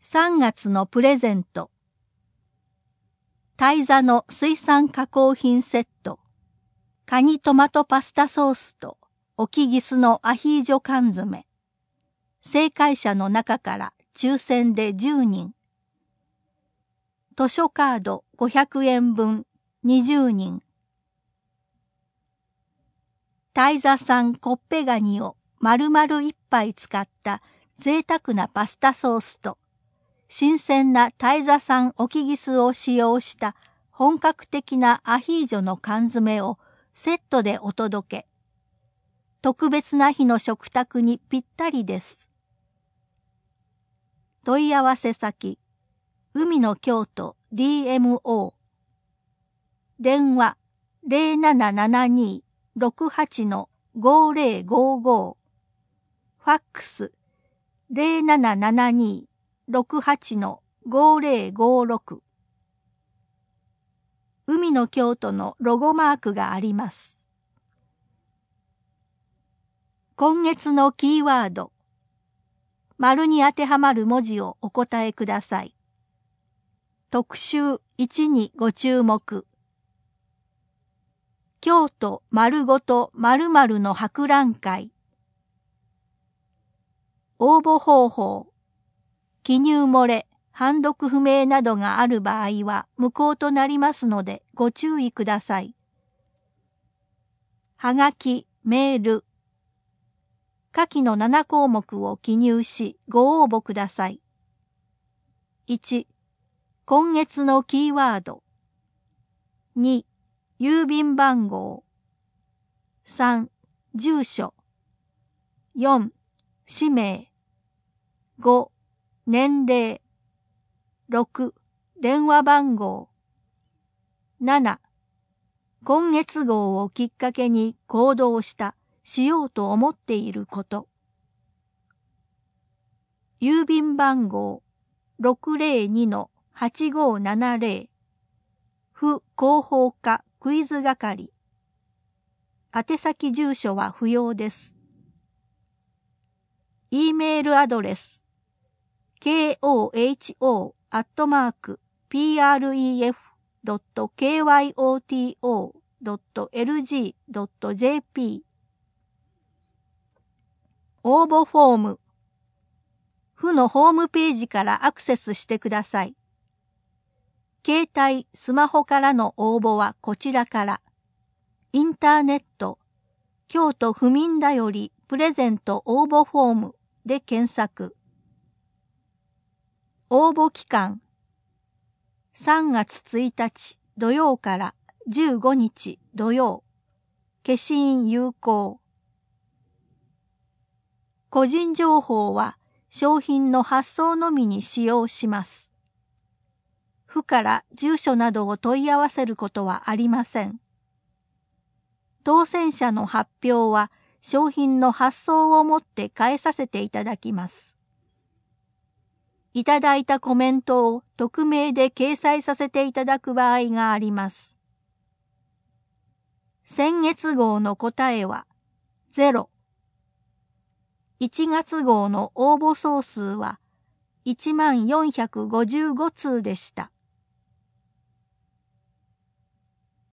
3月のプレゼント。タイザの水産加工品セット。カニトマトパスタソースとオキギスのアヒージョ缶詰。正解者の中から抽選で10人。図書カード500円分20人。タイザ産コッペガニを丸々1杯使った贅沢なパスタソースと新鮮なタイザ産オキギスを使用した本格的なアヒージョの缶詰をセットでお届け。特別な日の食卓にぴったりです。問い合わせ先、海の京都 DMO。電話 0772-68-5055。ファックス 0772-68-5056。海の京都のロゴマークがあります。今月のキーワード。丸に当てはまる文字をお答えください。特集1にご注目。京都丸ごと〇〇の博覧会。応募方法。記入漏れ、判読不明などがある場合は無効となりますのでご注意ください。はがき、メール。下記の7項目を記入しご応募ください。1、今月のキーワード。2、郵便番号。3、住所。4、氏名。5、年齢。6、電話番号。7、今月号をきっかけに行動した、しようと思っていること。郵便番号 602-8570。府広報課クイズ係。宛先住所は不要です。E メールアドレス。koho@pref.kyoto.lg.jp 応募フォーム。府のホームページからアクセスしてください。携帯、スマホからの応募はこちらから。インターネット、京都府民だよりプレゼント応募フォームで検索。応募期間。3月1日土曜から15日土曜。消印有効。個人情報は商品の発送のみに使用します。府から住所などを問い合わせることはありません。当選者の発表は商品の発送をもって返させていただきます。いただいたコメントを匿名で掲載させていただく場合があります。先月号の答えは0。1月号の応募総数は1455通でした。